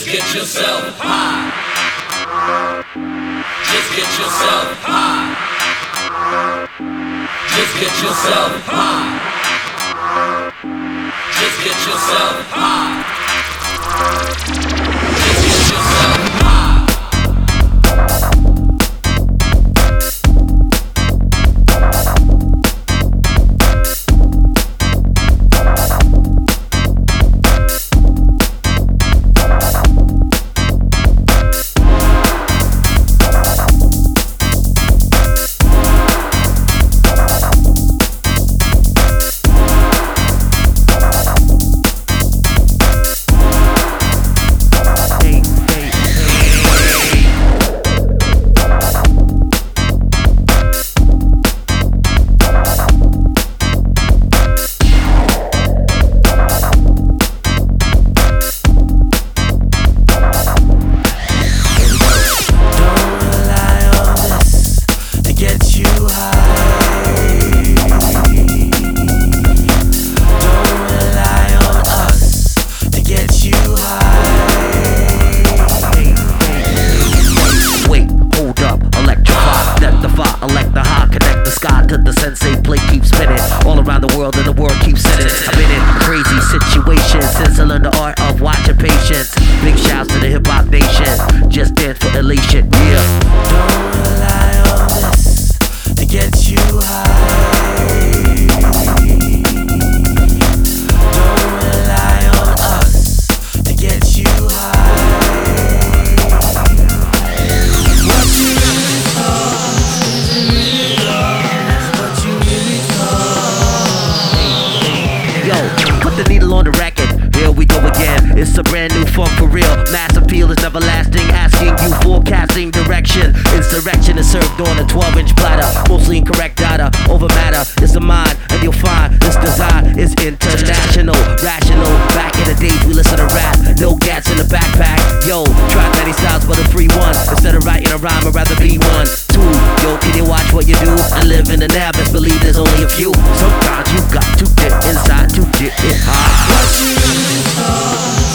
Just get yourself high. Just get yourself high. Just get yourself high. Just get yourself high. Just get yourself high. It's a brand new funk for real. Mass appeal is everlasting, asking you forecasting direction. Insurrection is served on a 12-inch platter. Mostly incorrect data over matter is the mind, and you'll find this design is international, rational. Back in the days we listen to rap, no gats in the backpack. Yo, try many styles but a free one. Instead of writing a rhyme, I'd rather be one. Two, yo, can you watch what you do and live in the now? Best believe there's only a few. Sometimes you got to get inside to get it high. What you really thought